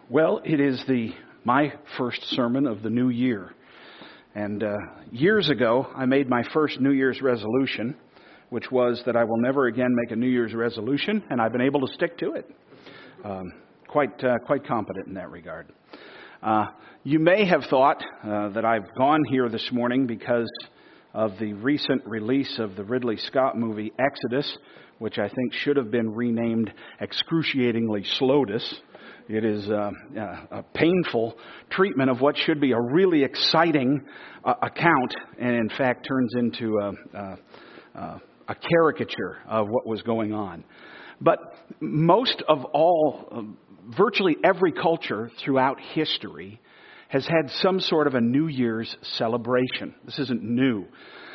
Well, it is my first sermon of the new year. And years ago, I made my first New Year's resolution, which was that I will never again make a New Year's resolution, and I've been able to stick to it. Quite competent in that regard. You may have thought that I've gone here this morning because of the recent release of the Ridley Scott movie Exodus, which I think should have been renamed Excruciatingly Slotus. It is a painful treatment of what should be a really exciting account, and in fact turns into a caricature of what was going on. But most of all, virtually every culture throughout history has had some sort of a New Year's celebration. This isn't new.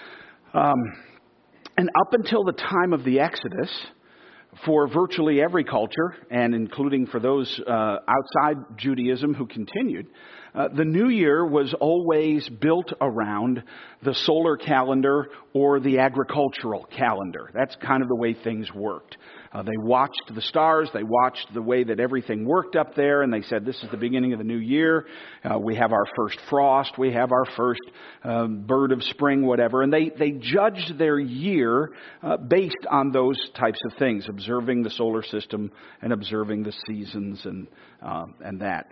And up until the time of the Exodus, for virtually every culture, and including for those outside Judaism who continued, the New Year was always built around the solar calendar or the agricultural calendar. That's kind of the way things worked. They watched the stars, they watched the way that everything worked up there, and they said, this is the beginning of the new year. We have our first frost, we have our first bird of spring, whatever. And they judged their year based on those types of things, observing the solar system and observing the seasons and that.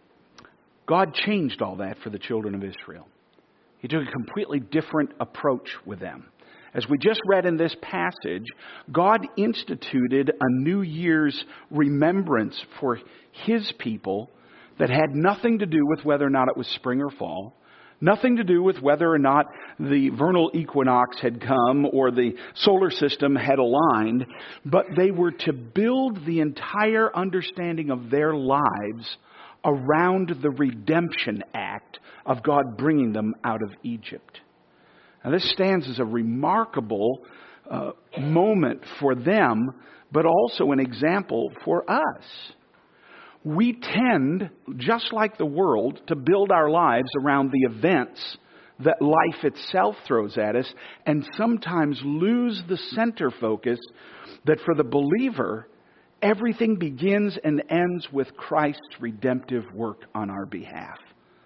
God changed all that for the children of Israel. He took a completely different approach with them. As we just read in this passage, God instituted a New Year's remembrance for His people that had nothing to do with whether or not it was spring or fall, nothing to do with whether or not the vernal equinox had come or the solar system had aligned, but they were to build the entire understanding of their lives around the redemption act of God bringing them out of Egypt. Now, this stands as a remarkable moment for them, but also an example for us. We tend, just like the world, to build our lives around the events that life itself throws at us, and sometimes lose the center focus that for the believer, everything begins and ends with Christ's redemptive work on our behalf.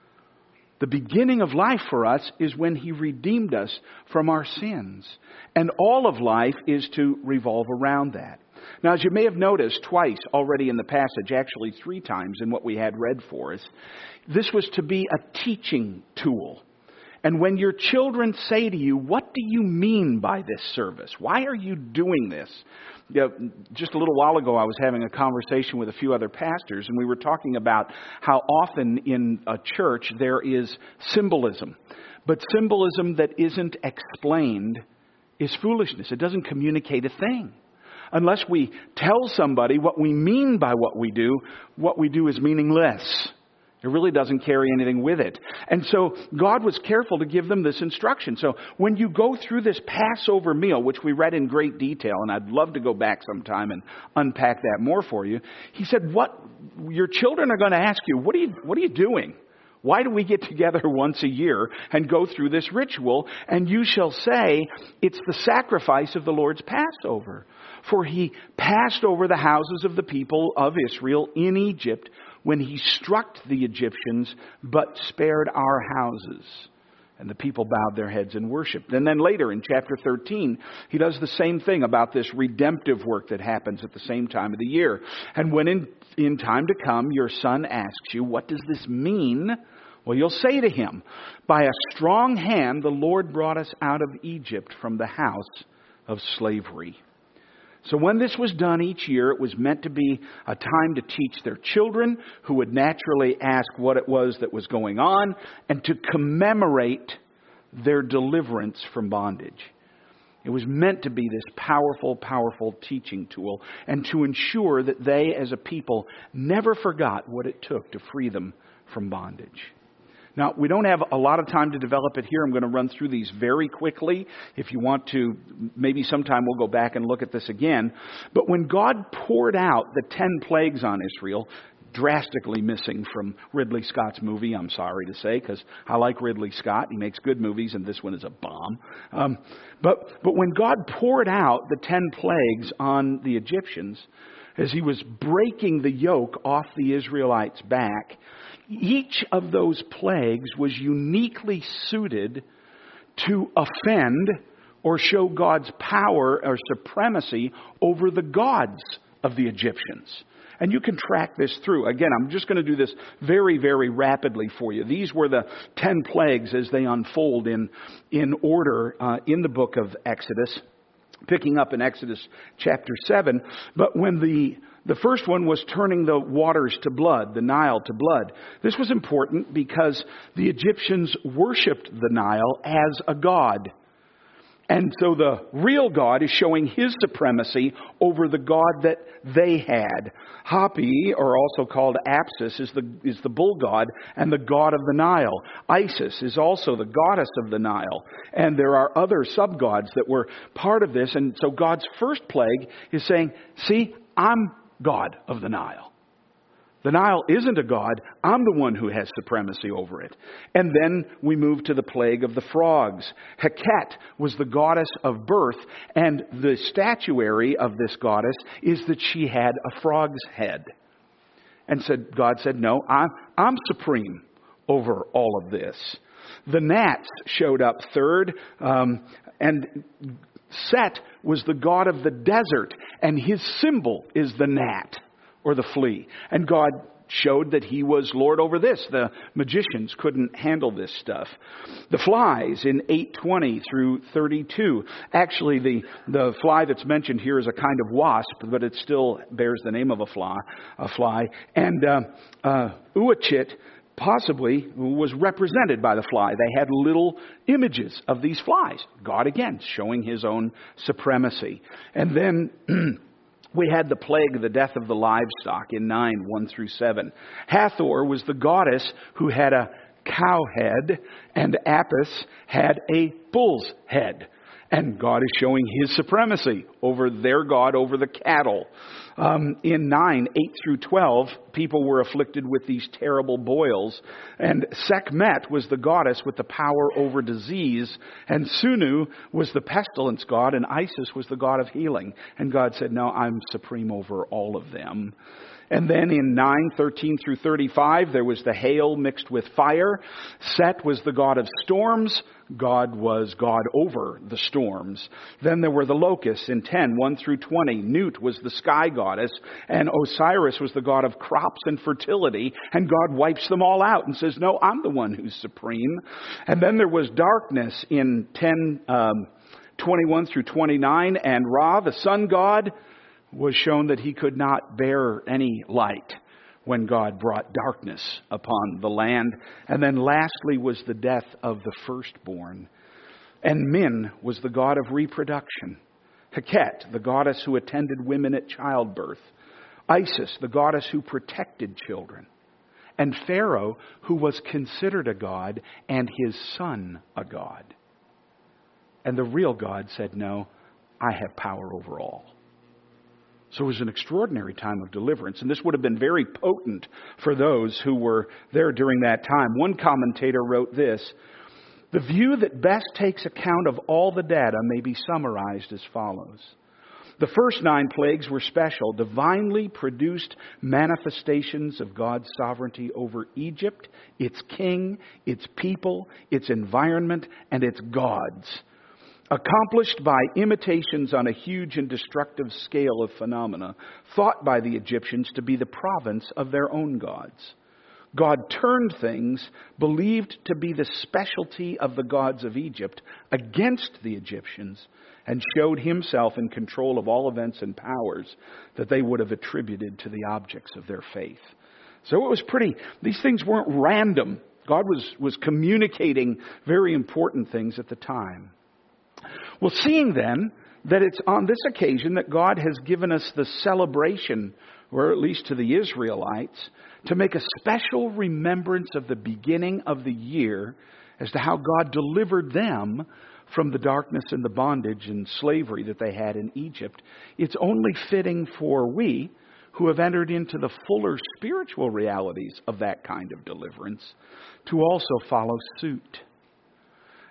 The beginning of life for us is when He redeemed us from our sins. And all of life is to revolve around that. Now, as you may have noticed twice already in the passage, actually 3 times in what we had read for us, this was to be a teaching tool. And when your children say to you, what do you mean by this service? Why are you doing this? Just a little while ago, I was having a conversation with a few other pastors, and we were talking about how often in a church there is symbolism. But symbolism that isn't explained is foolishness. It doesn't communicate a thing. Unless we tell somebody what we mean by what we do is meaningless. It really doesn't carry anything with it. And so God was careful to give them this instruction. So when you go through this Passover meal, which we read in great detail, and I'd love to go back sometime and unpack that more for you, He said, what your children are going to ask you, what are you doing? Why do we get together once a year and go through this ritual? And you shall say, it's the sacrifice of the Lord's Passover. For He passed over the houses of the people of Israel in Egypt when He struck the Egyptians, but spared our houses. And the people bowed their heads and worshiped. And then later in chapter 13, He does the same thing about this redemptive work that happens at the same time of the year. And when in time to come, your son asks you, what does this mean? Well, you'll say to him, by a strong hand the Lord brought us out of Egypt from the house of slavery. So when this was done each year, it was meant to be a time to teach their children, who would naturally ask what it was that was going on, and to commemorate their deliverance from bondage. It was meant to be this powerful, powerful teaching tool, and to ensure that they as a people never forgot what it took to free them from bondage. Now, we don't have a lot of time to develop it here. I'm going to run through these very quickly. If you want to, maybe sometime we'll go back and look at this again. But when God poured out the 10 plagues on Israel, drastically missing from Ridley Scott's movie, I'm sorry to say, because I like Ridley Scott. He makes good movies, and this one is a bomb. But when God poured out the 10 plagues on the Egyptians, as he was breaking the yoke off the Israelites' back, each of those plagues was uniquely suited to offend or show God's power or supremacy over the gods of the Egyptians. And you can track this through. Again, I'm just going to do this very, very rapidly for you. These were the 10 plagues as they unfold in order in the book of Exodus, picking up in Exodus chapter 7. But when the first one was turning the waters to blood, the Nile to blood. This was important because the Egyptians worshipped the Nile as a god. And so the real God is showing his supremacy over the God that they had. Hapi, or also called Apsis, is the bull god and the god of the Nile. Isis is also the goddess of the Nile. And there are other sub-gods that were part of this. And so God's first plague is saying, see, I'm God of the Nile. The Nile isn't a god. I'm the one who has supremacy over it. And then we move to the plague of the frogs. Heket was the goddess of birth, and the statuary of this goddess is that she had a frog's head. And God said, no, I'm supreme over all of this. The gnats showed up third, and Set was the god of the desert, and his symbol is the gnat, or the flea. And God showed that he was Lord over this. The magicians couldn't handle this stuff. The flies in 8:20 through 32. Actually, the fly that's mentioned here is a kind of wasp, but it still bears the name of a fly. And Uachit possibly was represented by the fly. They had little images of these flies. God, again, showing his own supremacy. And then we had the plague, the death of the livestock in 9:1 through 7. Hathor was the goddess who had a cow head, and Apis had a bull's head. And God is showing his supremacy over their God, over the cattle. In 9:8 through 12, people were afflicted with these terrible boils. And Sekhmet was the goddess with the power over disease. And Sunu was the pestilence god. And Isis was the god of healing. And God said, no, I'm supreme over all of them. And then in 9:13 through 35, there was the hail mixed with fire. Set was the god of storms. God was God over the storms. Then there were the locusts in 10:1 through 20. Nut was the sky goddess. And Osiris was the god of crops and fertility. And God wipes them all out and says, no, I'm the one who's supreme. And then there was darkness in 10:21 through 29. And Ra, the sun god, was shown that he could not bear any light when God brought darkness upon the land. And then lastly was the death of the firstborn. And Min was the god of reproduction. Heket, the goddess who attended women at childbirth. Isis, the goddess who protected children. And Pharaoh, who was considered a god, and his son a god. And the real God said, no, I have power over all. So it was an extraordinary time of deliverance. And this would have been very potent for those who were there during that time. One commentator wrote this: the view that best takes account of all the data may be summarized as follows. The first 9 plagues were special, divinely produced manifestations of God's sovereignty over Egypt, its king, its people, its environment, and its gods. Accomplished by imitations on a huge and destructive scale of phenomena, thought by the Egyptians to be the province of their own gods. God turned things believed to be the specialty of the gods of Egypt against the Egyptians, and showed himself in control of all events and powers that they would have attributed to the objects of their faith. So it was these things weren't random. God was communicating very important things at the time. Well, seeing then that it's on this occasion that God has given us the celebration, or at least to the Israelites, to make a special remembrance of the beginning of the year as to how God delivered them from the darkness and the bondage and slavery that they had in Egypt. It's only fitting for we who have entered into the fuller spiritual realities of that kind of deliverance to also follow suit.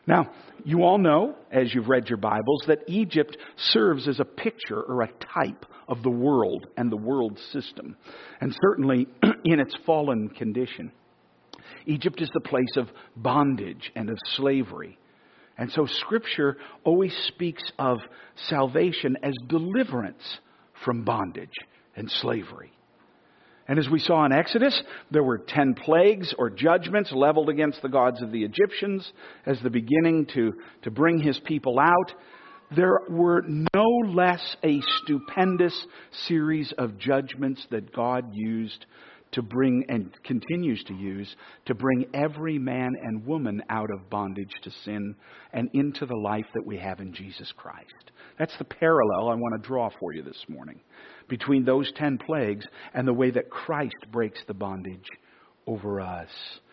Now, you all know, as you've read your Bibles, that Egypt serves as a picture or a type of the world and the world system, and certainly in its fallen condition. Egypt is the place of bondage and of slavery. And so Scripture always speaks of salvation as deliverance from bondage and slavery. And as we saw in Exodus, there were 10 plagues or judgments leveled against the gods of the Egyptians as the beginning to bring his people out. There were no less a stupendous series of judgments that God used to bring, and continues to use, to bring every man and woman out of bondage to sin and into the life that we have in Jesus Christ. That's the parallel I want to draw for you this morning between those 10 plagues and the way that Christ breaks the bondage over us.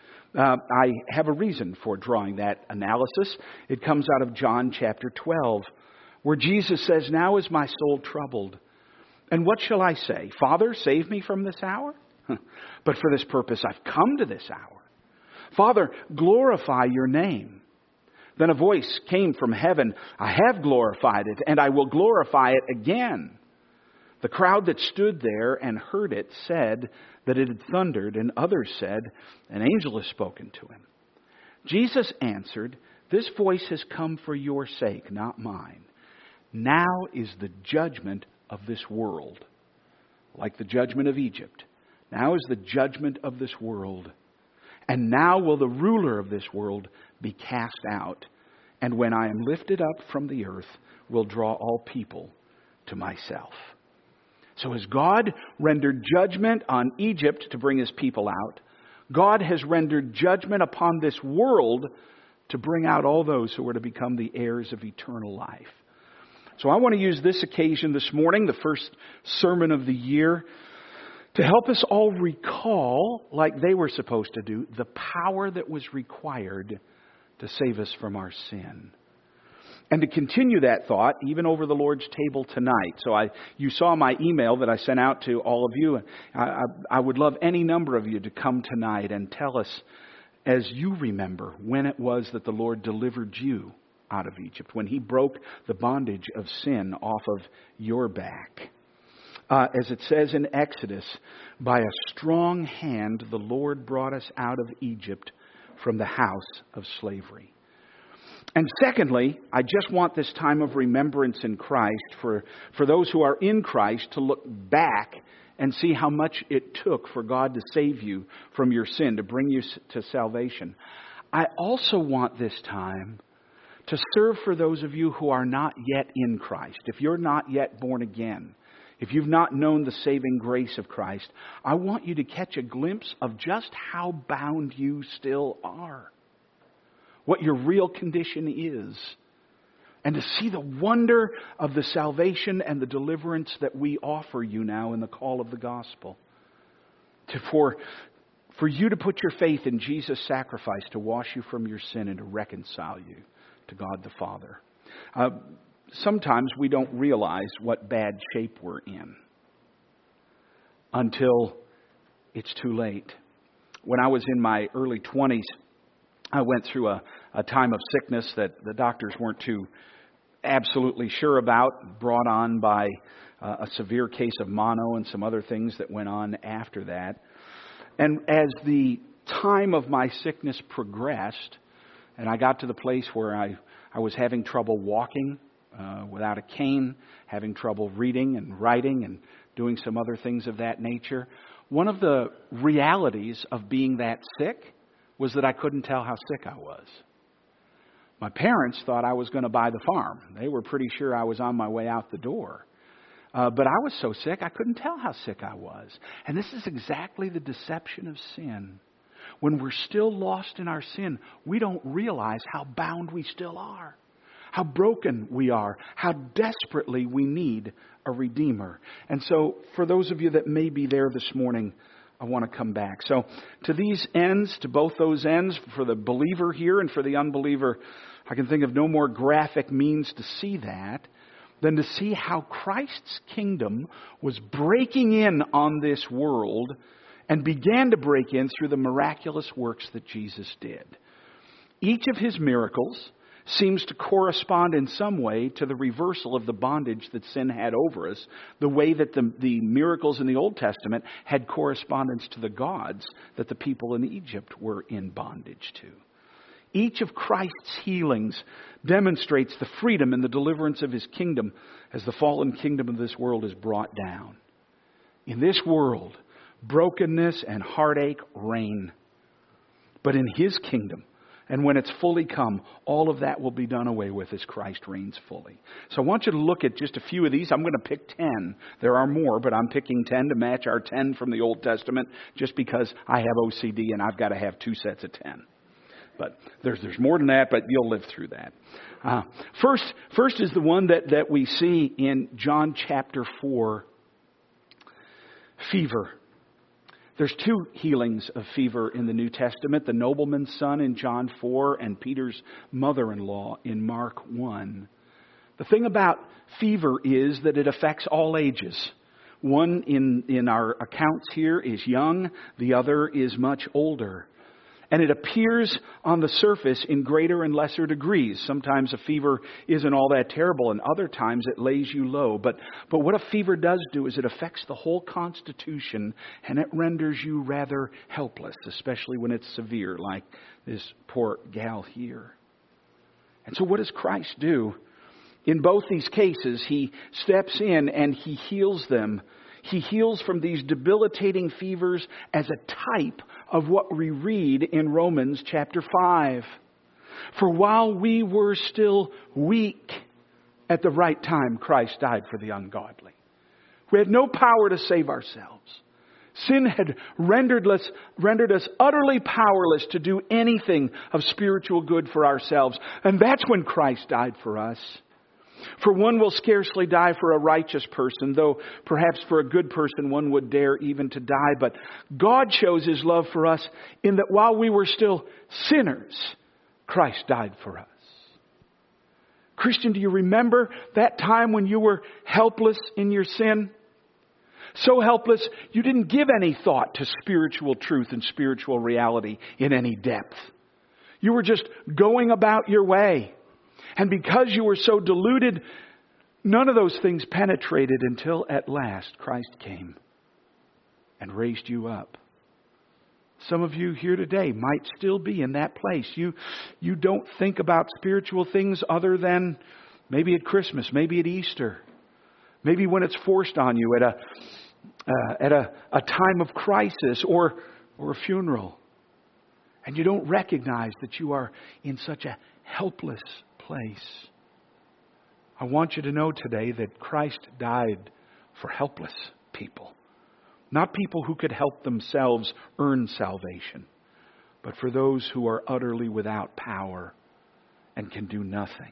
I have a reason for drawing that analysis. It comes out of John chapter 12, where Jesus says, "Now is my soul troubled. And what shall I say? Father, save me from this hour? But for this purpose I've come to this hour. Father, glorify your name." Then a voice came from heaven, "I have glorified it, and I will glorify it again." The crowd that stood there and heard it said that it had thundered, and others said, "An angel has spoken to him." Jesus answered, "This voice has come for your sake, not mine. Now is the judgment of this world." Like the judgment of Egypt. Now is the judgment of this world. "And now will the ruler of this world be cast out. And when I am lifted up from the earth, will draw all people to myself." So as God rendered judgment on Egypt to bring his people out, God has rendered judgment upon this world to bring out all those who are to become the heirs of eternal life. So I want to use this occasion this morning, the first sermon of the year, to help us all recall, like they were supposed to do, the power that was required to save us from our sin. And to continue that thought, even over the Lord's table tonight. So you saw my email that I sent out to all of you. I would love any number of you to come tonight and tell us, as you remember, when it was that the Lord delivered you out of Egypt, when he broke the bondage of sin off of your back. As it says in Exodus, "By a strong hand the Lord brought us out of Egypt from the house of slavery." And secondly, I just want this time of remembrance in Christ for those who are in Christ to look back and see how much it took for God to save you from your sin, to bring you to salvation. I also want this time to serve for those of you who are not yet in Christ. If you're not yet born again, if you've not known the saving grace of Christ, I want you to catch a glimpse of just how bound you still are. What your real condition is. And to see the wonder of the salvation and the deliverance that we offer you now in the call of the gospel. For you to put your faith in Jesus' sacrifice to wash you from your sin and to reconcile you to God the Father. Sometimes we don't realize what bad shape we're in until it's too late. When I was in my early 20s, I went through a time of sickness that the doctors weren't too absolutely sure about, brought on by a severe case of mono and some other things that went on after that. And as the time of my sickness progressed, and I got to the place where I was having trouble walking without a cane, having trouble reading and writing and doing some other things of that nature, one of the realities of being that sick was that I couldn't tell how sick I was. My parents thought I was going to buy the farm. They were pretty sure I was on my way out the door. But I was so sick, I couldn't tell how sick I was. And this is exactly the deception of sin. When we're still lost in our sin, we don't realize how bound we still are, how broken we are, how desperately we need a Redeemer. And so for those of you that may be there this morning, I want to come back. So to these ends, to both those ends, for the believer here and for the unbeliever, I can think of no more graphic means to see that than to see how Christ's kingdom was breaking in on this world and began to break in through the miraculous works that Jesus did. Each of his miracles seems to correspond in some way to the reversal of the bondage that sin had over us, the way that the miracles in the Old Testament had correspondence to the gods that the people in Egypt were in bondage to. Each of Christ's healings demonstrates the freedom and the deliverance of His kingdom as the fallen kingdom of this world is brought down. In this world, brokenness and heartache reign. But in His kingdom, and when it's fully come, all of that will be done away with as Christ reigns fully. So I want you to look at just a few of these. I'm going to pick 10. There are more, but I'm picking 10 to match our 10 from the Old Testament just because I have OCD and I've got to have 2 sets of 10. But there's more than that, but you'll live through that. First is the one that we see in John chapter 4, fever. There's 2 healings of fever in the New Testament. The nobleman's son in John 4 and Peter's mother-in-law in Mark 1. The thing about fever is that it affects all ages. One in our accounts here is young. The other is much older. And it appears on the surface in greater and lesser degrees. Sometimes a fever isn't all that terrible, and other times it lays you low. But what a fever does do is it affects the whole constitution, and it renders you rather helpless, especially when it's severe, like this poor gal here. And so what does Christ do? In both these cases, He steps in and He heals them. He heals from these debilitating fevers as a type of what we read in Romans chapter 5. For while we were still weak, at the right time Christ died for the ungodly. We had no power to save ourselves. Sin had rendered us utterly powerless to do anything of spiritual good for ourselves. And that's when Christ died for us. For one will scarcely die for a righteous person, though perhaps for a good person one would dare even to die. But God shows His love for us in that while we were still sinners, Christ died for us. Christian, do you remember that time when you were helpless in your sin? So helpless, you didn't give any thought to spiritual truth and spiritual reality in any depth. You were just going about your way. And because you were so deluded, none of those things penetrated until at last Christ came and raised you up. Some of you here today might still be in that place. You don't think about spiritual things other than maybe at Christmas, maybe at Easter, maybe when it's forced on you at a time of crisis or a funeral. And you don't recognize that you are in such a helpless place. I want you to know today that Christ died for helpless people. Not people who could help themselves earn salvation, but for those who are utterly without power and can do nothing.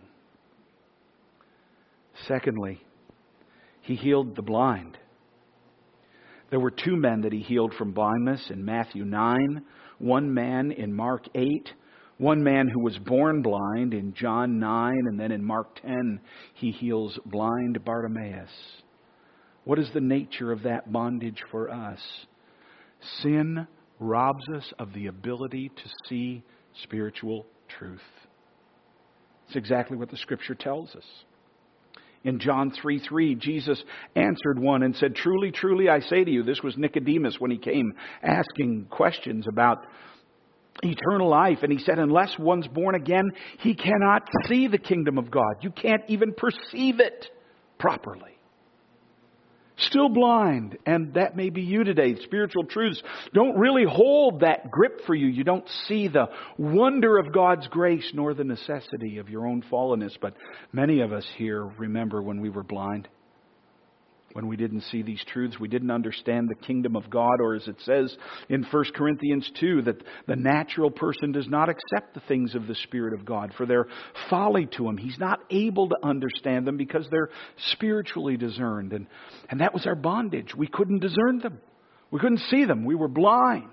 Secondly, He healed the blind. There were 2 men that He healed from blindness in Matthew 9, 1 man in Mark 8, 1 man who was born blind in John 9, and then in Mark 10, He heals blind Bartimaeus. What is the nature of that bondage for us? Sin robs us of the ability to see spiritual truth. It's exactly what the Scripture tells us. In John 3:3, Jesus answered one and said, "Truly, truly, I say to you," this was Nicodemus when he came asking questions about eternal life. And he said, unless one's born again, he cannot see the kingdom of God. You can't even perceive it properly. Still blind, and that may be you today. Spiritual truths don't really hold that grip for you. You don't see the wonder of God's grace nor the necessity of your own fallenness. But many of us here remember when we were blind, when we didn't see these truths, we didn't understand the kingdom of God, or as it says in 1 Corinthians 2, that the natural person does not accept the things of the Spirit of God, for they're folly to him. He's not able to understand them because they're spiritually discerned. And that was our bondage. We couldn't discern them. We couldn't see them. We were blind.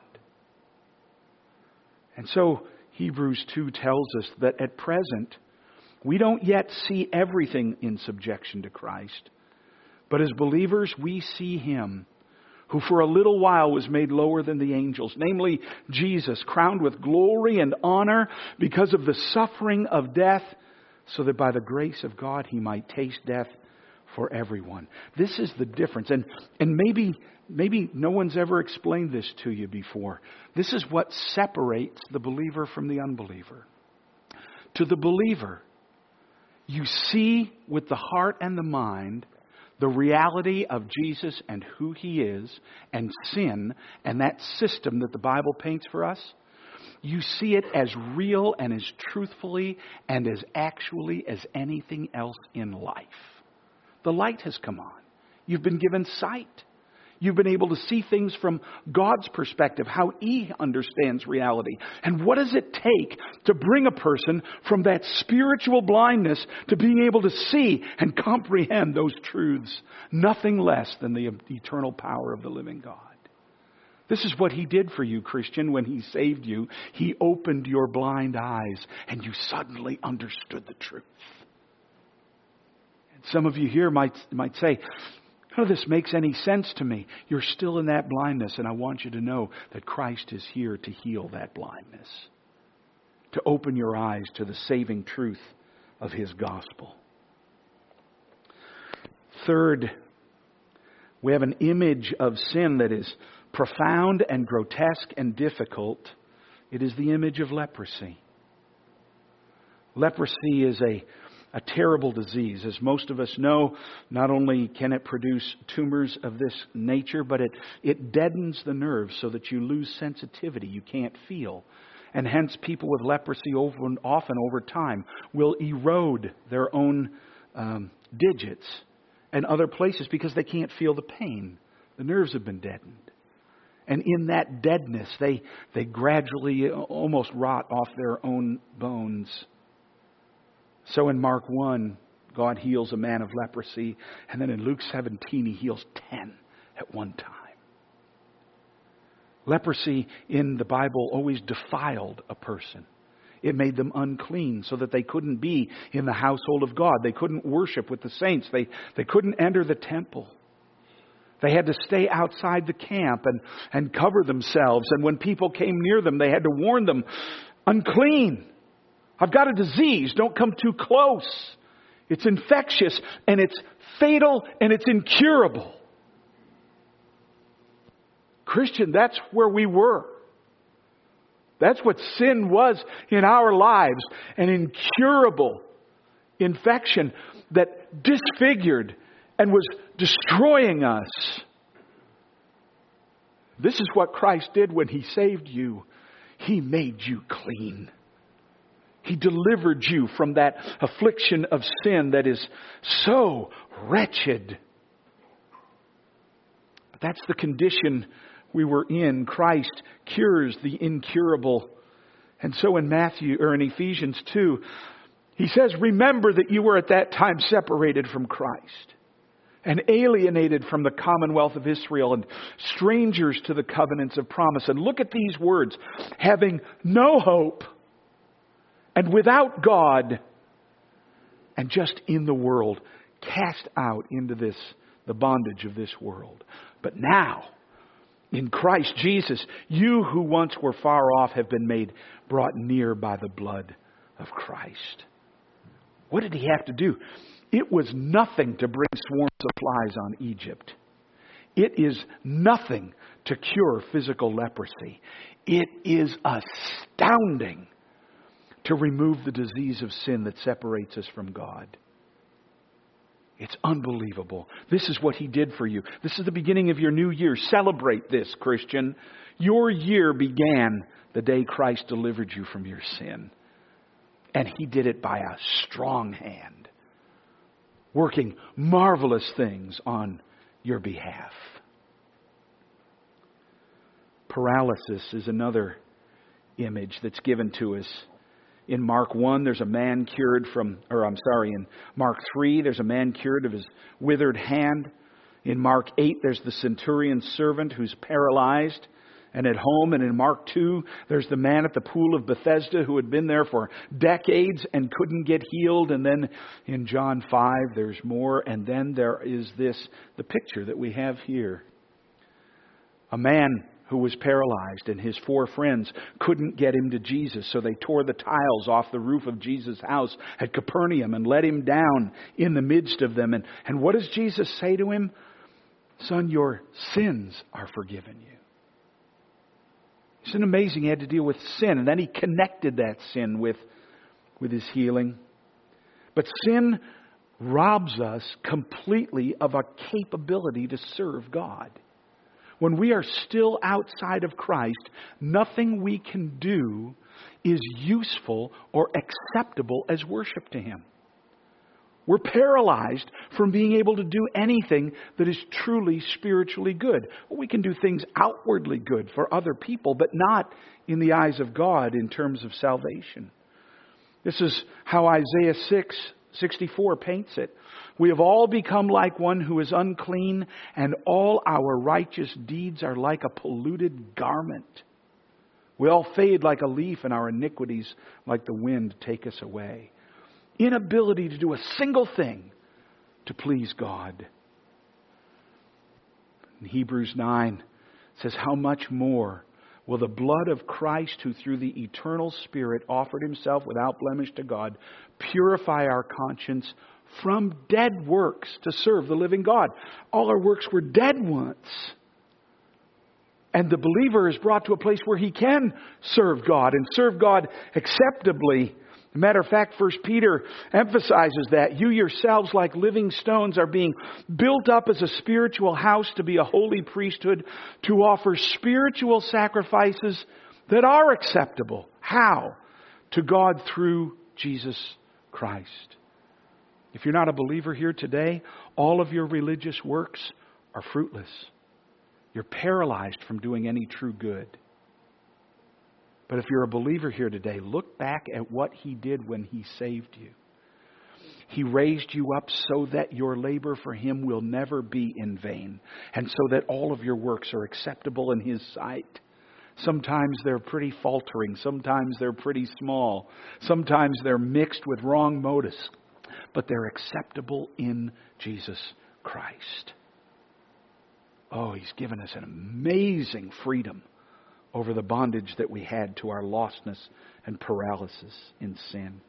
And so Hebrews 2 tells us that at present, we don't yet see everything in subjection to Christ. But as believers, we see Him, who for a little while was made lower than the angels, namely Jesus, crowned with glory and honor because of the suffering of death, so that by the grace of God he might taste death for everyone. This is the difference. And maybe no one's ever explained this to you before. This is what separates the believer from the unbeliever. To the believer, you see with the heart and the mind the reality of Jesus and who he is, and sin, and that system that the Bible paints for us. You see it as real and as truthfully and as actually as anything else in life. The light has come on. You've been given sight. You've been able to see things from God's perspective, how He understands reality. And what does it take to bring a person from that spiritual blindness to being able to see and comprehend those truths? Nothing less than the eternal power of the living God. This is what He did for you, Christian, when He saved you. He opened your blind eyes and you suddenly understood the truth. And some of you here might say, none of this makes any sense to me. You're still in that blindness, and I want you to know that Christ is here to heal that blindness, to open your eyes to the saving truth of His gospel. Third, we have an image of sin that is profound and grotesque and difficult. It is the image of leprosy. Leprosy is a terrible disease. As most of us know, not only can it produce tumors of this nature, but it deadens the nerves so that you lose sensitivity. You can't feel. And hence people with leprosy often over time will erode their own digits and other places because they can't feel the pain. The nerves have been deadened. And in that deadness, they gradually almost rot off their own bones. So in Mark 1, God heals a man of leprosy. And then in Luke 17, He heals 10 at one time. Leprosy in the Bible always defiled a person. It made them unclean so that they couldn't be in the household of God. They couldn't worship with the saints. They couldn't enter the temple. They had to stay outside the camp and cover themselves. And when people came near them, they had to warn them, unclean. I've got a disease. Don't come too close. It's infectious and it's fatal and it's incurable. Christian, that's where we were. That's what sin was in our lives. An incurable infection that disfigured and was destroying us. This is what Christ did when He saved you. He made you clean. He delivered you from that affliction of sin that is so wretched. But that's the condition we were in. Christ cures the incurable. And so in Ephesians 2, He says, remember that you were at that time separated from Christ and alienated from the commonwealth of Israel and strangers to the covenants of promise. And look at these words, having no hope and without God and just in the world, cast out into the bondage of this world. But now, in Christ Jesus, you who once were far off have been brought near by the blood of Christ. What did He have to do? It was nothing to bring swarms of flies on Egypt. It is nothing to cure physical leprosy. It is astounding to remove the disease of sin that separates us from God. It's unbelievable. This is what He did for you. This is the beginning of your new year. Celebrate this, Christian. Your year began the day Christ delivered you from your sin. And He did it by a strong hand, working marvelous things on your behalf. Paralysis is another image that's given to us. In Mark 1, there's a man cured in Mark 3, there's a man cured of his withered hand. In Mark 8, there's the centurion's servant who's paralyzed and at home. And in Mark 2, there's the man at the pool of Bethesda who had been there for decades and couldn't get healed. And then in John 5, there's more. And then there is the picture that we have here. A man who was paralyzed, and his 4 friends couldn't get him to Jesus, so they tore the tiles off the roof of Jesus' house at Capernaum and let him down in the midst of them. And what does Jesus say to him? Son, your sins are forgiven you. Isn't it amazing? He had to deal with sin, and then he connected that sin with his healing. But sin robs us completely of our capability to serve God. When we are still outside of Christ, nothing we can do is useful or acceptable as worship to Him. We're paralyzed from being able to do anything that is truly spiritually good. We can do things outwardly good for other people, but not in the eyes of God in terms of salvation. This is how Isaiah 6:64 paints it. We have all become like one who is unclean, and all our righteous deeds are like a polluted garment. We all fade like a leaf, and our iniquities, like the wind, take us away. Inability to do a single thing to please God. In Hebrews 9 it says, how much more will the blood of Christ, who through the eternal Spirit offered Himself without blemish to God, purify our conscience from dead works to serve the living God? All our works were dead once. And the believer is brought to a place where he can serve God and serve God acceptably. As a matter of fact, 1 Peter emphasizes that. You yourselves, like living stones, are being built up as a spiritual house to be a holy priesthood, to offer spiritual sacrifices that are acceptable. How? To God through Jesus Christ. If you're not a believer here today, all of your religious works are fruitless. You're paralyzed from doing any true good. But if you're a believer here today, look back at what He did when He saved you. He raised you up so that your labor for Him will never be in vain, and so that all of your works are acceptable in His sight. Sometimes they're pretty faltering. Sometimes they're pretty small. Sometimes they're mixed with wrong motives. But they're acceptable in Jesus Christ. Oh, He's given us an amazing freedom over the bondage that we had to our lostness and paralysis in sin.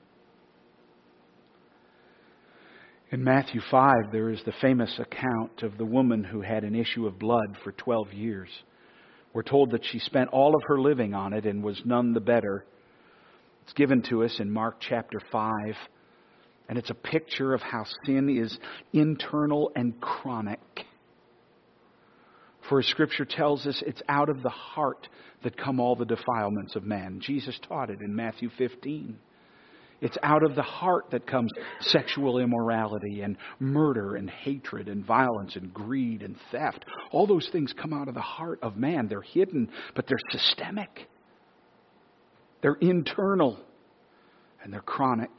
In Matthew 5, there is the famous account of the woman who had an issue of blood for 12 years. We're told that she spent all of her living on it and was none the better. It's given to us in Mark chapter 5. And it's a picture of how sin is internal and chronic. For Scripture tells us it's out of the heart that come all the defilements of man. Jesus taught it in Matthew 15. It's out of the heart that comes sexual immorality and murder and hatred and violence and greed and theft. All those things come out of the heart of man. They're hidden, but they're systemic. They're internal and they're chronic.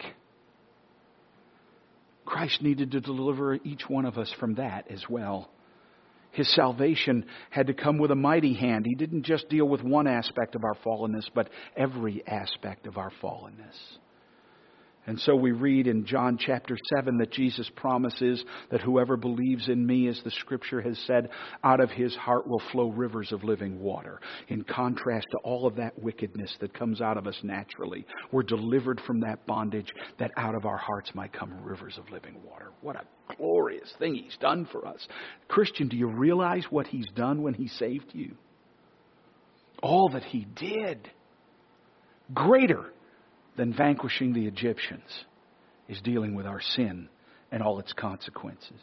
Christ needed to deliver each one of us from that as well. His salvation had to come with a mighty hand. He didn't just deal with one aspect of our fallenness, but every aspect of our fallenness. And so we read in John chapter 7 that Jesus promises that whoever believes in me, as the Scripture has said, out of his heart will flow rivers of living water. In contrast to all of that wickedness that comes out of us naturally, we're delivered from that bondage, that out of our hearts might come rivers of living water. What a glorious thing He's done for us. Christian, do you realize what He's done when He saved you? All that He did. Greater than vanquishing the Egyptians is dealing with our sin and all its consequences.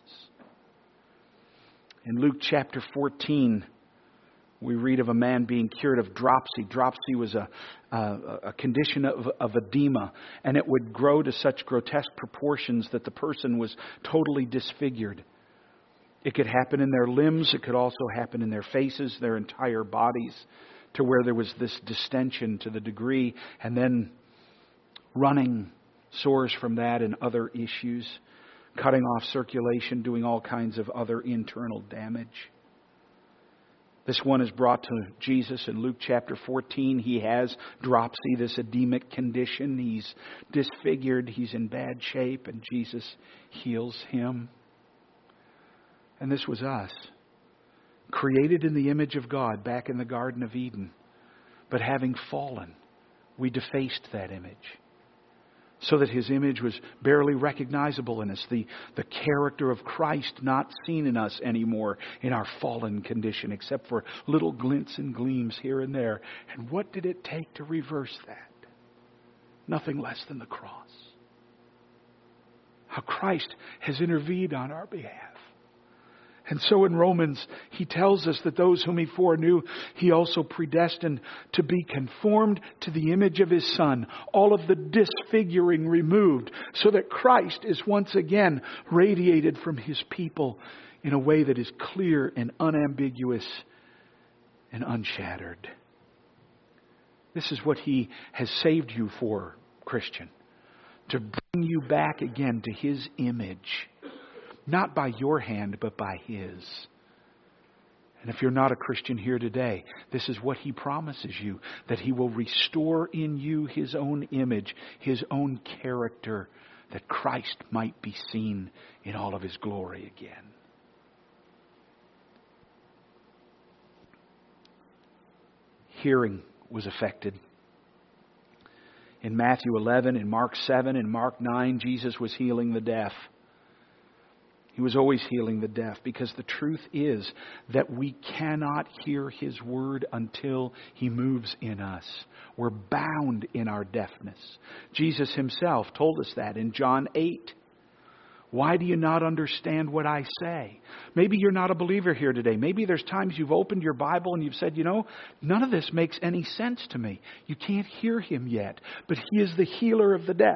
In Luke chapter 14, we read of a man being cured of dropsy. Dropsy was a condition of edema, and it would grow to such grotesque proportions that the person was totally disfigured. It could happen in their limbs. It could also happen in their faces, their entire bodies, to where there was this distension to the degree, and then running sores from that and other issues, cutting off circulation, doing all kinds of other internal damage. This one is brought to Jesus in Luke chapter 14. He has dropsy, this edemic condition. He's disfigured. He's in bad shape, and Jesus heals him. And this was us. created in the image of God back in the Garden of Eden. But having fallen, we defaced that image so that His image was barely recognizable in us. The character of Christ not seen in us anymore in our fallen condition, except for little glints and gleams here and there. And what did it take to reverse that? Nothing less than the cross. How Christ has intervened on our behalf. And so in Romans, he tells us that those whom He foreknew, He also predestined to be conformed to the image of His Son. All of the disfiguring removed, so that Christ is once again radiated from His people in a way that is clear and unambiguous and unshattered. This is what He has saved you for, Christian. To bring you back again to His image. Not by your hand, but by His. And if you're not a Christian here today, this is what He promises you. That He will restore in you His own image, His own character, that Christ might be seen in all of His glory again. Hearing was affected. In Matthew 11, in Mark 7, in Mark 9, Jesus was healing the deaf. He was always healing the deaf, because the truth is that we cannot hear His word until He moves in us. We're bound in our deafness. Jesus Himself told us that in John 8. Why do you not understand what I say? Maybe you're not a believer here today. Maybe there's times you've opened your Bible and you've said, none of this makes any sense to me. You can't hear Him yet, but He is the healer of the deaf.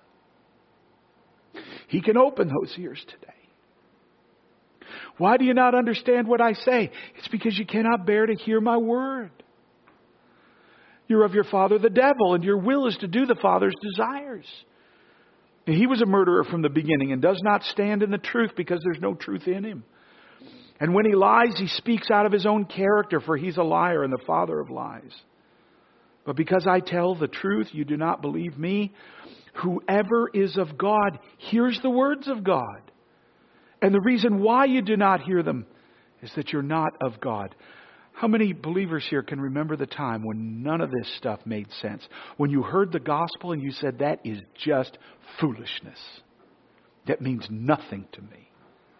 He can open those ears today. Why do you not understand what I say? It's because you cannot bear to hear my word. You're of your father the devil, and your will is to do the Father's desires. And he was a murderer from the beginning and does not stand in the truth, because there's no truth in him. And when he lies, he speaks out of his own character, for he's a liar and the father of lies. But because I tell the truth, you do not believe me. Whoever is of God hears the words of God. And the reason why you do not hear them is that you're not of God. How many believers here can remember the time when none of this stuff made sense? When you heard the gospel and you said, that is just foolishness. That means nothing to me.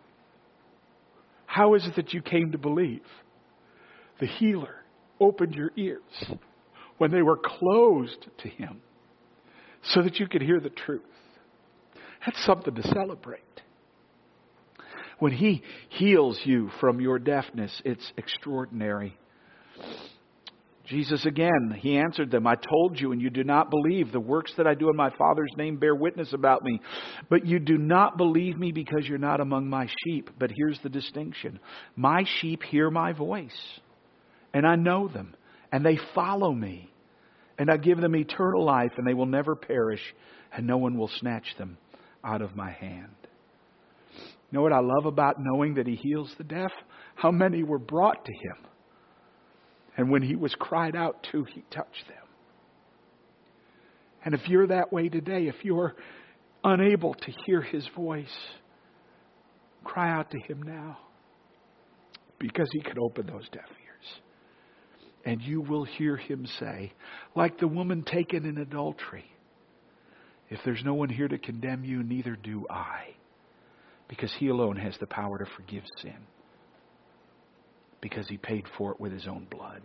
How is it that you came to believe? The healer opened your ears when they were closed to Him so that you could hear the truth. That's something to celebrate. When He heals you from your deafness, it's extraordinary. Jesus again, He answered them, I told you and you do not believe. The works that I do in my Father's name bear witness about me. But you do not believe me because you're not among my sheep. But here's the distinction. My sheep hear my voice, and I know them, and they follow me. And I give them eternal life, and they will never perish, and no one will snatch them out of my hand. You know what I love about knowing that He heals the deaf? How many were brought to Him. And when He was cried out to, He touched them. And if you're that way today, if you're unable to hear His voice, cry out to Him now. Because He can open those deaf ears. And you will hear Him say, like the woman taken in adultery, if there's no one here to condemn you, neither do I. Because He alone has the power to forgive sin. Because He paid for it with His own blood.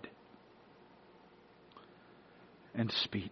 And speech.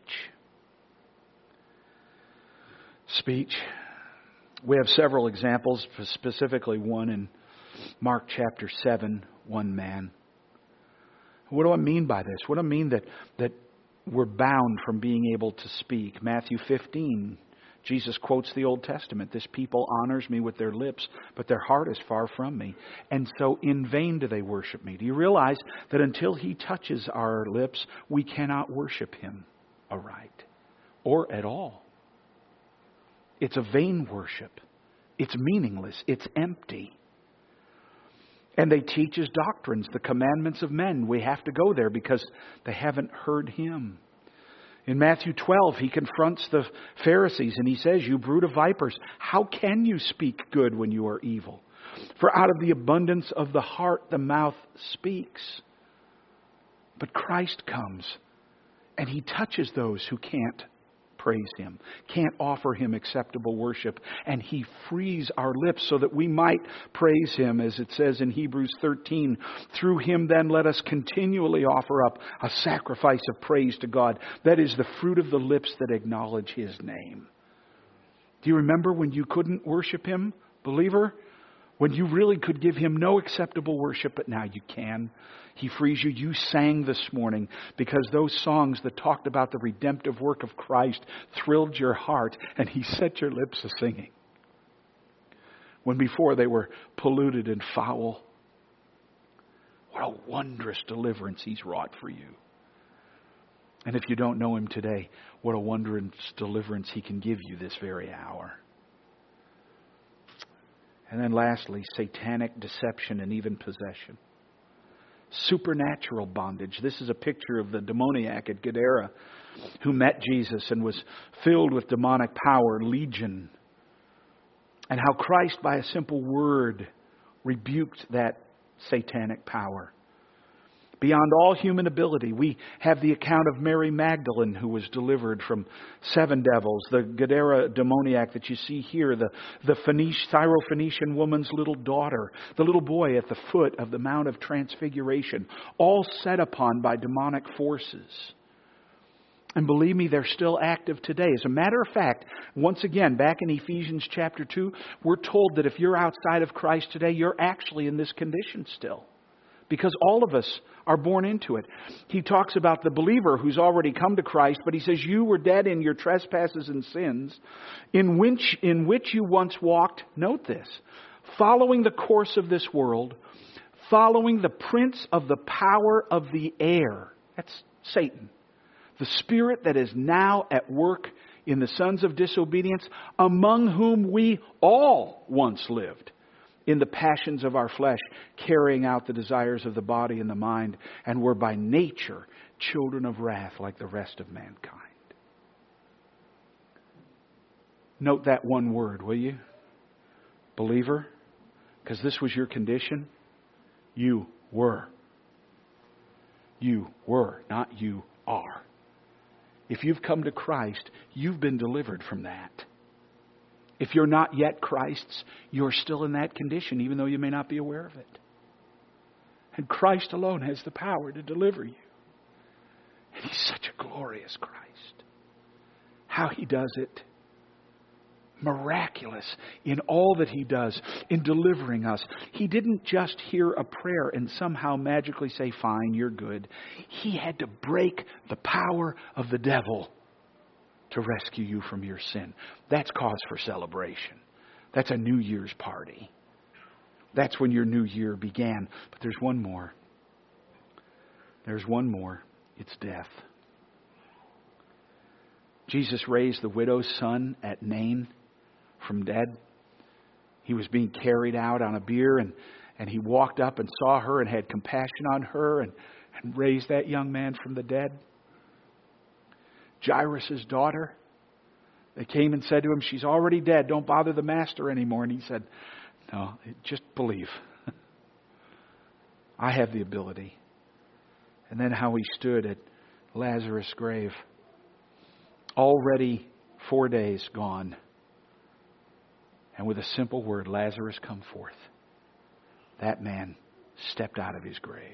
Speech. We have several examples, specifically one in Mark chapter 7, one man. What do I mean by this? What do I mean that we're bound from being able to speak? Matthew 15, Jesus quotes the Old Testament. This people honors me with their lips, but their heart is far from me. And so in vain do they worship me. Do you realize that until He touches our lips, we cannot worship Him aright or at all? It's a vain worship. It's meaningless. It's empty. And they teach His doctrines, the commandments of men. We have to go there because they haven't heard Him. In Matthew 12, He confronts the Pharisees and He says, you brood of vipers, how can you speak good when you are evil? For out of the abundance of the heart, the mouth speaks. But Christ comes and He touches those who can't praise Him, can't offer Him acceptable worship. And He frees our lips so that we might praise Him, as it says in Hebrews 13. Through Him then let us continually offer up a sacrifice of praise to God. That is the fruit of the lips that acknowledge His name. Do you remember when you couldn't worship Him, believer? When you really could give Him no acceptable worship, but now you can. He frees you. You sang this morning because those songs that talked about the redemptive work of Christ thrilled your heart, and He set your lips a singing. When before they were polluted and foul. What a wondrous deliverance He's wrought for you. And if you don't know Him today, what a wondrous deliverance He can give you this very hour. And then lastly, satanic deception and even possession. Supernatural bondage. This is a picture of the demoniac at Gadara who met Jesus and was filled with demonic power, legion. And how Christ, by a simple word, rebuked that satanic power. Beyond all human ability, we have the account of Mary Magdalene, who was delivered from 7 devils, the Gadara demoniac that you see here, the Syrophoenician woman's little daughter, the little boy at the foot of the Mount of Transfiguration, all set upon by demonic forces. And believe me, they're still active today. As a matter of fact, once again, back in Ephesians chapter 2, we're told that if you're outside of Christ today, you're actually in this condition still. Because all of us are born into it. He talks about the believer who's already come to Christ, but he says, you were dead in your trespasses and sins, in which you once walked, note this, following the course of this world, following the prince of the power of the air. That's Satan. The spirit that is now at work in the sons of disobedience, among whom we all once lived. In the passions of our flesh, carrying out the desires of the body and the mind, and were by nature children of wrath like the rest of mankind. Note that one word, will you? Believer, because this was your condition. You were. You were, not you are. If you've come to Christ, you've been delivered from that. If you're not yet Christ's, you're still in that condition, even though you may not be aware of it. And Christ alone has the power to deliver you. And He's such a glorious Christ. How He does it. Miraculous in all that He does, in delivering us. He didn't just hear a prayer and somehow magically say, fine, you're good. He had to break the power of the devil to rescue you from your sin. That's cause for celebration. That's a New Year's party. That's when your new year began. But there's one more. There's one more. It's death. Jesus raised the widow's son at Nain from dead. He was being carried out on a bier, and He walked up and saw her and had compassion on her and raised that young man from the dead. Jairus' daughter, they came and said to Him, she's already dead. Don't bother the master anymore. And He said, no, just believe. I have the ability. And then how He stood at Lazarus' grave. Already 4 days gone. And with a simple word, Lazarus, come forth. That man stepped out of his grave.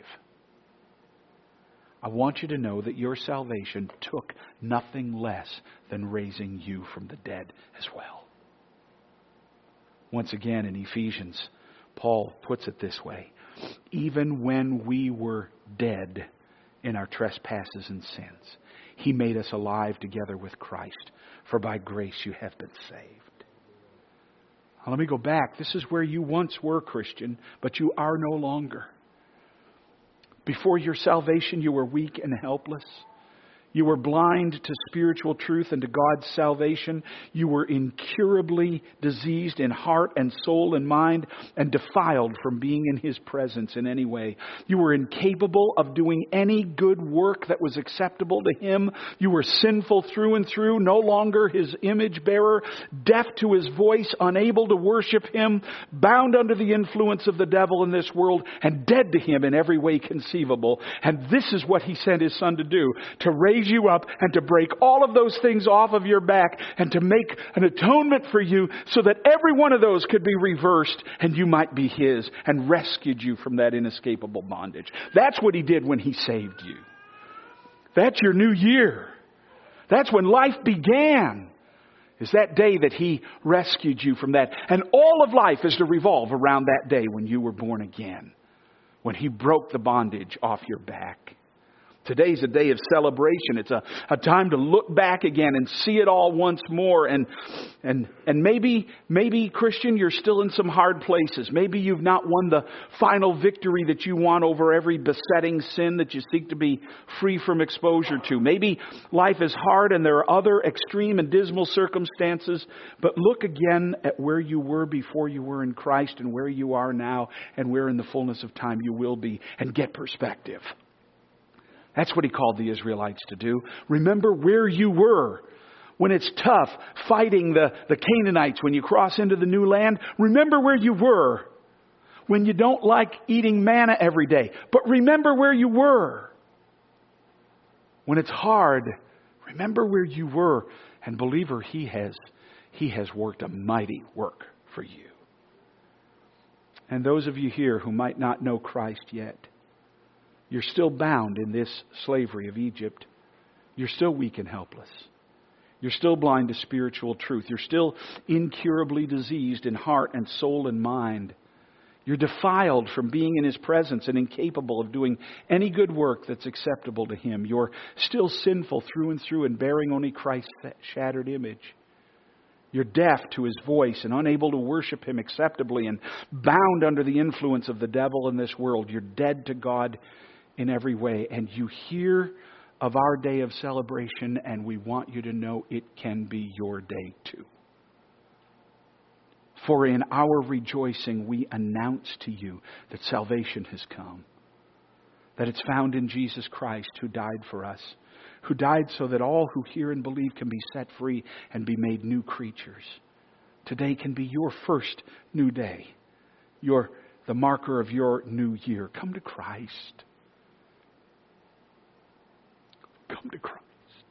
I want you to know that your salvation took nothing less than raising you from the dead as well. Once again in Ephesians, Paul puts it this way. Even when we were dead in our trespasses and sins, He made us alive together with Christ. For by grace you have been saved. Now, let me go back. This is where you once were, Christian, but you are no longer. Before your salvation, you were weak and helpless. You were blind to spiritual truth and to God's salvation. You were incurably diseased in heart and soul and mind and defiled from being in His presence in any way. You were incapable of doing any good work that was acceptable to Him. You were sinful through and through, no longer His image bearer, deaf to His voice, unable to worship Him, bound under the influence of the devil in this world, and dead to Him in every way conceivable. And this is what He sent His Son to do, to raise you up and to break all of those things off of your back and to make an atonement for you so that every one of those could be reversed and you might be His, and rescued you from that inescapable bondage. That's what He did when He saved you. That's your new year. That's when life began. Is that day that He rescued you from that. And all of life is to revolve around that day when you were born again. When He broke the bondage off your back. Today's a day of celebration. It's a time to look back again and see it all once more. And maybe, Christian, you're still in some hard places. Maybe you've not won the final victory that you want over every besetting sin that you seek to be free from exposure to. Maybe life is hard and there are other extreme and dismal circumstances. But look again at where you were before you were in Christ and where you are now and where in the fullness of time you will be, and get perspective. That's what He called the Israelites to do. Remember where you were. When it's tough fighting the Canaanites, when you cross into the new land, remember where you were. When you don't like eating manna every day, but remember where you were. When it's hard, remember where you were. And believer, He has worked a mighty work for you. And those of you here who might not know Christ yet, you're still bound in this slavery of Egypt. You're still weak and helpless. You're still blind to spiritual truth. You're still incurably diseased in heart and soul and mind. You're defiled from being in His presence and incapable of doing any good work that's acceptable to Him. You're still sinful through and through and bearing only Christ's shattered image. You're deaf to His voice and unable to worship Him acceptably and bound under the influence of the devil in this world. You're dead to God in every way. And you hear of our day of celebration, and we want you to know it can be your day too. For in our rejoicing we announce to you that salvation has come. That it's found in Jesus Christ, who died for us. Who died so that all who hear and believe can be set free and be made new creatures. Today can be your first new day. The marker of your new year. Come to Christ. Come to Christ.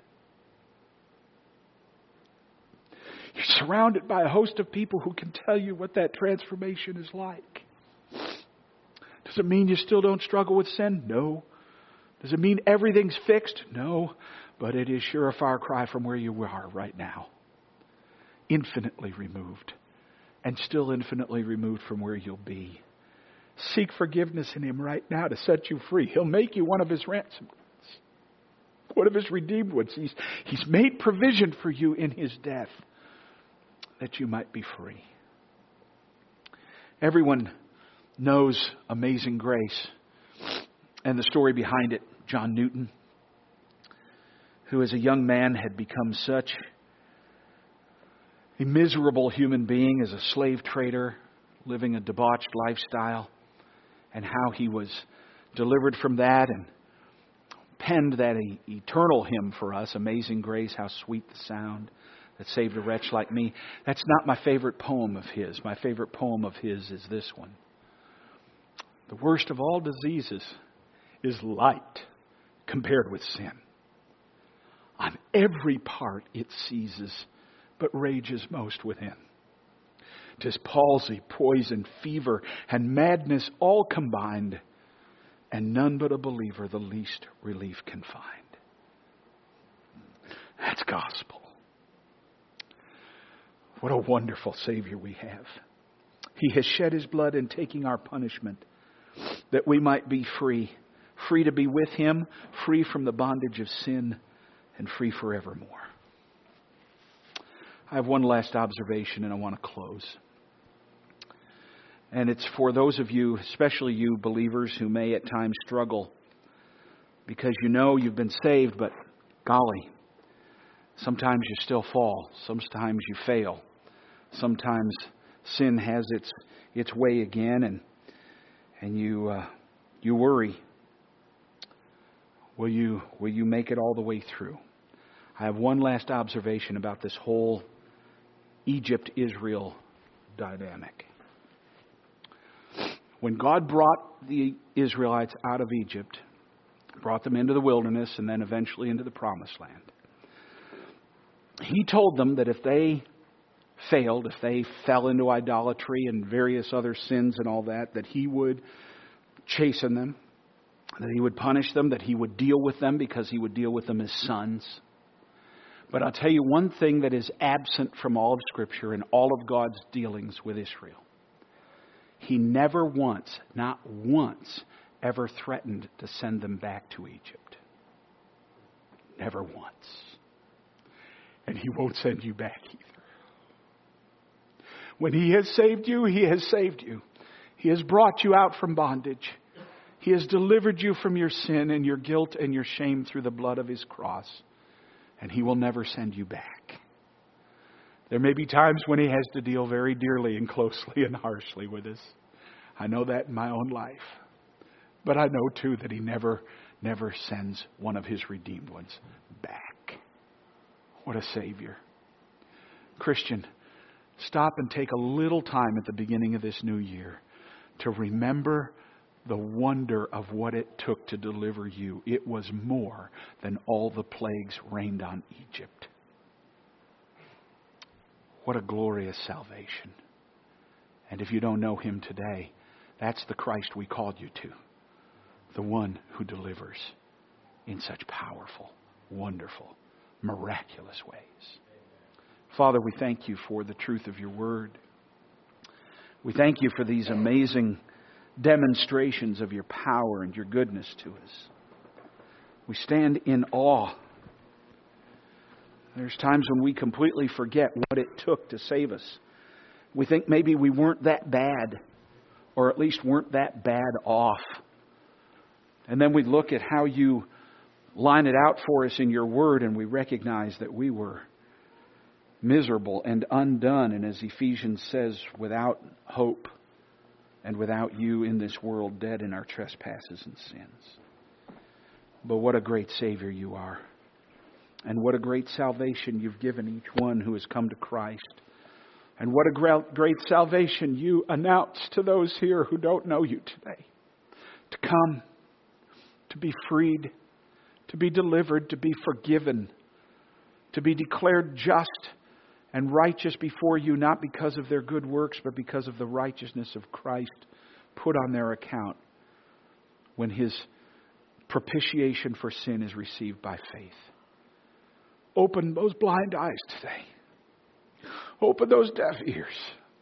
You're surrounded by a host of people who can tell you what that transformation is like. Does it mean you still don't struggle with sin? No. Does it mean everything's fixed? No. But it is sure a far cry from where you are right now. Infinitely removed. And still infinitely removed from where you'll be. Seek forgiveness in Him right now to set you free. He'll make you one of His ransomed ones. One of His redeemed ones. He's made provision for you in His death that you might be free. Everyone knows Amazing Grace and the story behind it. John Newton, who as a young man had become such a miserable human being as a slave trader, living a debauched lifestyle, and how he was delivered from that and penned that eternal hymn for us, Amazing Grace, how sweet the sound that saved a wretch like me. That's not my favorite poem of his. My favorite poem of his is this one. The worst of all diseases is light compared with sin. On every part it seizes, but rages most within. 'Tis palsy, poison, fever, and madness all combined, and none but a believer the least relief can find. That's gospel. What a wonderful Savior we have. He has shed His blood in taking our punishment, that we might be free. Free to be with Him, free from the bondage of sin, and free forevermore. I have one last observation and I want to close. And it's for those of you, especially you believers, who may at times struggle because you know you've been saved, but Golly, sometimes you still fall. Sometimes you fail. Sometimes sin has its way again, and you worry. Will you make it all the way through? I have one last observation about this whole Egypt-Israel dynamic. When God brought the Israelites out of Egypt, brought them into the wilderness and then eventually into the promised land, He told them that if they failed, if they fell into idolatry and various other sins and all that, that He would chasten them, that He would punish them, that He would deal with them because He would deal with them as sons. But I'll tell you one thing that is absent from all of Scripture and all of God's dealings with Israel. He never once, not once, ever threatened to send them back to Egypt. Never once. And He won't send you back either. When He has saved you, He has saved you. He has brought you out from bondage. He has delivered you from your sin and your guilt and your shame through the blood of His cross. And He will never send you back. There may be times when He has to deal very dearly and closely and harshly with us. I know that in my own life. But I know too that He never sends one of His redeemed ones back. What a Savior. Christian, stop and take a little time at the beginning of this new year to remember the wonder of what it took to deliver you. It was more than all the plagues rained on Egypt. What a glorious salvation. And if you don't know Him today, that's the Christ we called you to. The one who delivers in such powerful, wonderful, miraculous ways. Father, we thank You for the truth of Your word. We thank You for these amazing demonstrations of Your power and Your goodness to us. We stand in awe. There's times when we completely forget what it took to save us. We think maybe we weren't that bad, or at least weren't that bad off. And then we look at how You line it out for us in Your word, and we recognize that we were miserable and undone, and as Ephesians says, without hope and without You in this world, dead in our trespasses and sins. But what a great Savior You are. And what a great salvation You've given each one who has come to Christ. And what a great salvation You announce to those here who don't know You today. To come, to be freed, to be delivered, to be forgiven, to be declared just and righteous before You, not because of their good works, but because of the righteousness of Christ put on their account when His propitiation for sin is received by faith. Open those blind eyes today. Open those deaf ears.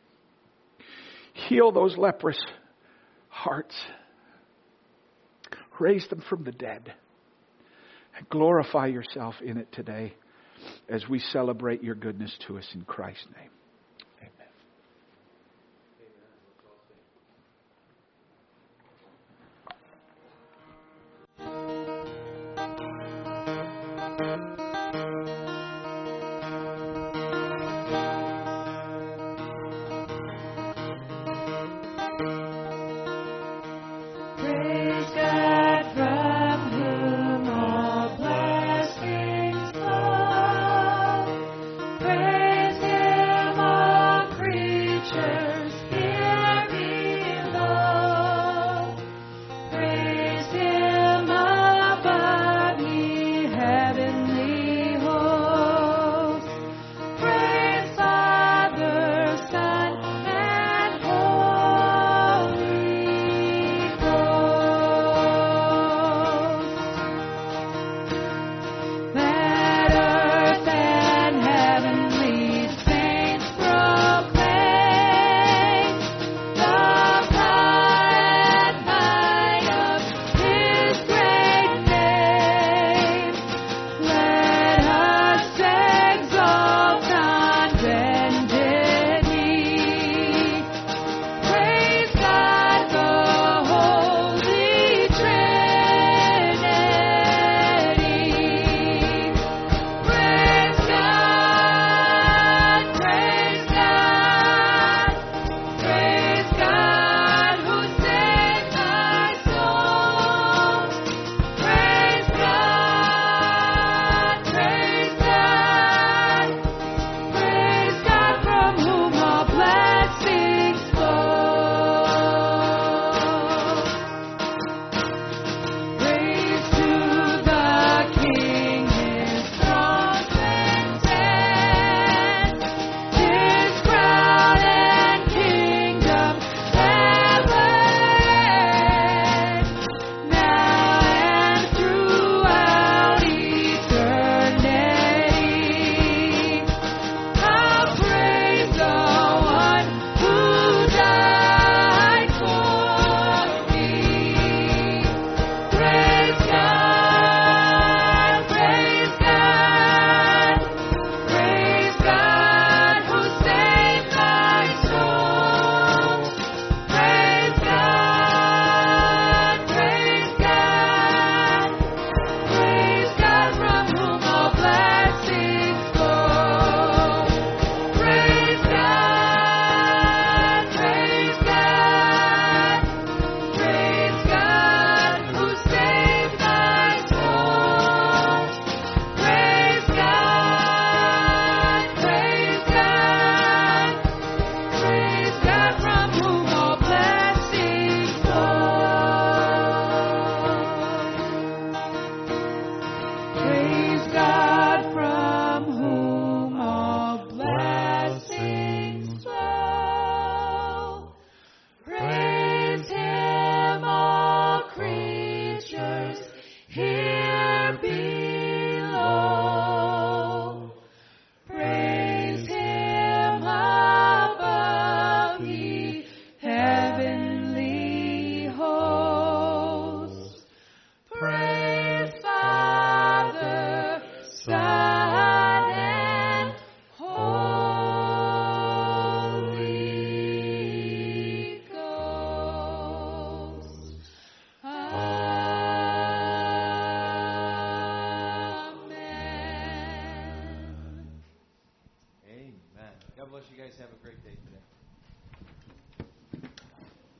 Heal those leprous hearts. Raise them from the dead. And glorify Yourself in it today as we celebrate Your goodness to us in Christ's name. Heavenly guys have a great